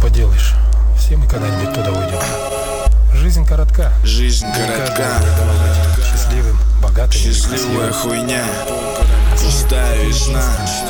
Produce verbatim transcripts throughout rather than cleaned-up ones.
поделаешь, все мы когда-нибудь туда уйдем. Жизнь коротка. Жизнь коротка. Счастливым, богатым, счастливая хуйня. Пустая весна.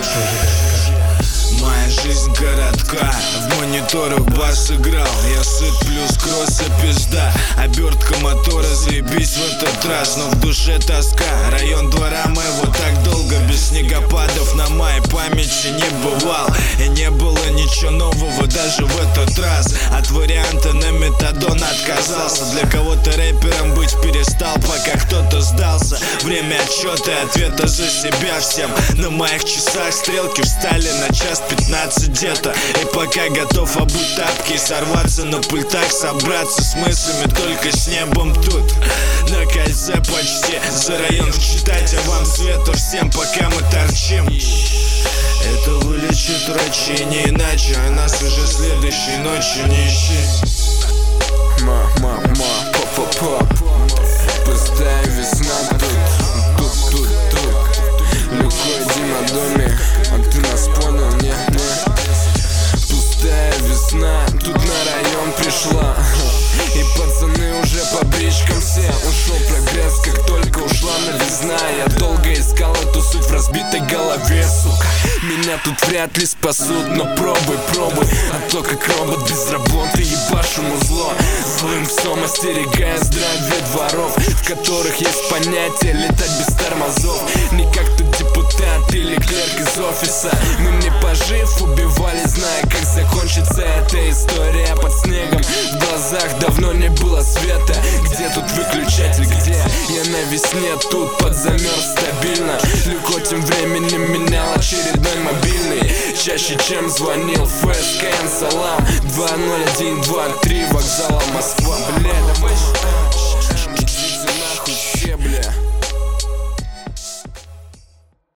Моя жизнь коротка. В мониторах бас играл. Я сыт плюс кросса пизда. Обертка мотора, заебись в этот раз. Но в душе тоска. Район двора моего так долго без снегопадов на май памяти не бывал. И не было ничего нового даже в этот раз. От варианта на метадон отказался. Для кого-то рэпером быть перестал, пока кто-то сдался. Время отчета и ответа за себя всем. На моих часах стрелки встали на час пятнадцать где-то. И пока готов обуть тапки и сорваться на пультах, собраться с мыслями только с небом тут. На кольце почти за район вчитать, а вам света всем, пока мы торчим. Это вылечит врачи, не иначе, а нас уже следующей ночью не ищи. Ма-ма-ма, па-па-па. Пустая весна тут, тут, тут, тут. Легко иди на доме, а ты нас понял, не, не. Пустая весна, тут на район пришла. И пацаны уже по бричкам все. Ушел прогресс, как только ушла новизна. Я долго искал эту суть в разбитой голове, сука. Меня тут вряд ли спасут, но пробуй, пробуй. А то как робот без работы ебашу музло. Злым псом остерегая здравие дворов, в которых есть понятие летать без тормозов. Не как тут депутат или клерк из офиса. Мы не пожив убивали, зная, как закончится эта история. Под снегом в глазах давно не было света. Где тут выключатель, где? Я на весне тут подзамерз стабильно. Люко тем временем менял очередной мобильный. Чаще чем звонил ФСКН, салам. Два ноль один два три, вокзала Москвы.